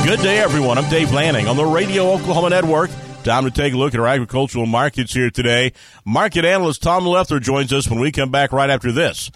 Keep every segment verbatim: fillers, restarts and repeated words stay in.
Good day, everyone. I'm Dave Lanning on the Radio Oklahoma Network. Time to take a look at our agricultural markets here today. Market analyst Tom Leffler joins us when we come back right after this.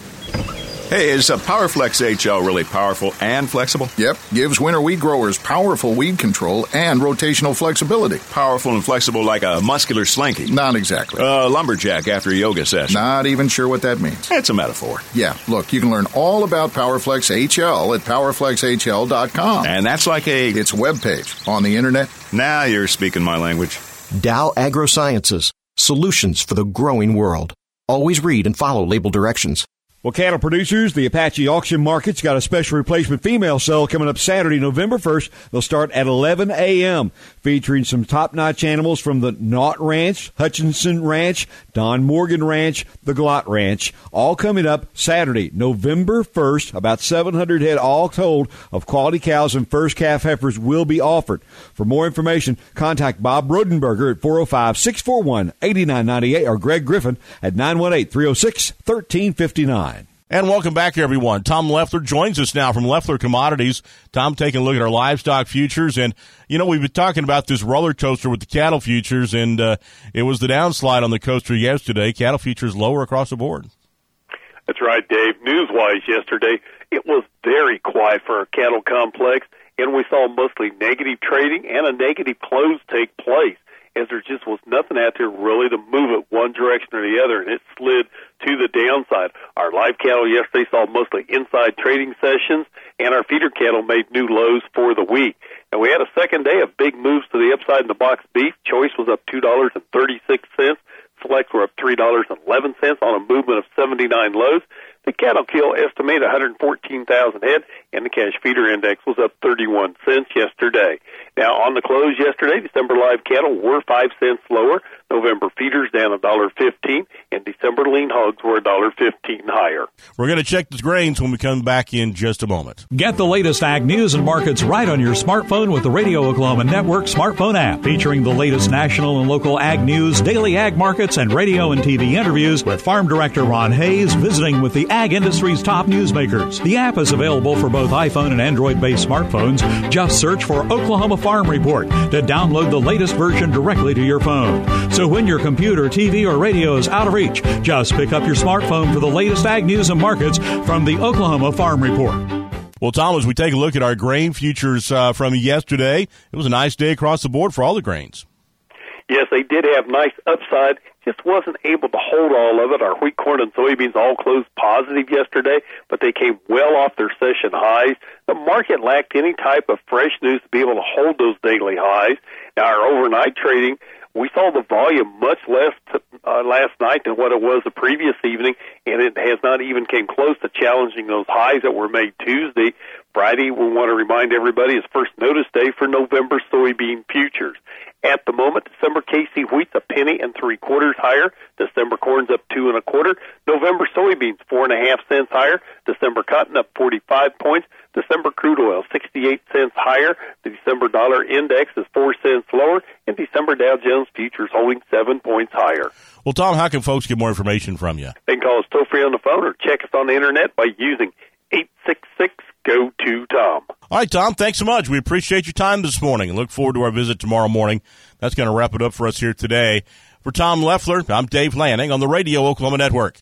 Hey, is a PowerFlex H L really powerful and flexible? Yep, gives winter wheat growers powerful weed control and rotational flexibility. Powerful and flexible like a muscular slinky? Not exactly. A lumberjack after a yoga session? Not even sure what that means. It's a metaphor. Yeah, look, you can learn all about PowerFlex H L at powerflex h l dot com. And that's like a... It's a webpage on the internet. Now you're speaking my language. Dow AgroSciences, solutions for the growing world. Always read and follow label directions. Well, cattle producers, the Apache Auction Market's got a special replacement female sale coming up Saturday, November first. They'll start at eleven a.m., featuring some top-notch animals from the Knott Ranch, Hutchinson Ranch, Don Morgan Ranch, the Glott Ranch, all coming up Saturday, November first. About seven hundred head all told of quality cows and first calf heifers will be offered. For more information, contact Bob Rodenberger at four oh five, six four one, eight nine nine eight or Greg Griffin at nine one eight, three oh six, one three five nine. And welcome back, everyone. Tom Leffler joins us now from Leffler Commodities. Tom taking a look at our livestock futures. And, you know, we've been talking about this roller coaster with the cattle futures, and uh, it was the downslide on the coaster yesterday. Cattle futures lower across the board. That's right, Dave. News-wise yesterday, it was very quiet for our cattle complex, and we saw mostly negative trading and a negative close take place, as there just was nothing out there really to move it one direction or the other, and it slid to the downside. Our live cattle yesterday saw mostly inside trading sessions, and our feeder cattle made new lows for the week. And we had a second day of big moves to the upside in the box beef. Choice was up two dollars and thirty-six cents. Select were up three dollars and eleven cents on a movement of seventy-nine lows. The cattle kill estimated one hundred fourteen thousand head, and the cash feeder index was up thirty-one cents yesterday. Now, on the close yesterday, December live cattle were five cents lower. November feeders down one dollar fifteen, and December lean hogs were one dollar fifteen higher. We're going to check the grains when we come back in just a moment. Get the latest ag news and markets right on your smartphone with the Radio Oklahoma Network smartphone app, featuring the latest national and local ag news, daily ag markets, and radio and T V interviews with Farm Director Ron Hayes visiting with the ag industry's top newsmakers. The app is available for both iPhone and Android-based smartphones. Just search for Oklahoma Farm Report to download the latest version directly to your phone. So when your computer, T V, or radio is out of reach, just pick up your smartphone for the latest ag news and markets from the Oklahoma Farm Report. Well, Tom, as we take a look at our grain futures uh, from yesterday, it was a nice day across the board for all the grains. Yes, they did have nice upside. Just wasn't able to hold all of it. Our wheat, corn, and soybeans all closed positive yesterday, but they came well off their session highs. The market lacked any type of fresh news to be able to hold those daily highs. Now, our overnight trading, we saw the volume much less t- uh, last night than what it was the previous evening, and it has not even came close to challenging those highs that were made Tuesday. Friday, we want to remind everybody, is first notice day for November soybean futures. At the moment, December K C wheat's a penny and three quarters higher. December corn's up two and a quarter. November soybeans four and a half cents higher. December cotton up forty-five points. December crude oil sixty-eight cents higher. The December dollar index is four cents lower, and December Dow Jones futures holding seven points higher. Well, Tom, how can folks get more information from you? They can call us toll free on the phone or check us on the internet by using eight six six, G O two, Tom. All right, Tom, thanks so much. We appreciate your time this morning and look forward to our visit tomorrow morning. That's going to wrap it up for us here today. For Tom Leffler, I'm Dave Lanning on the Radio Oklahoma Network.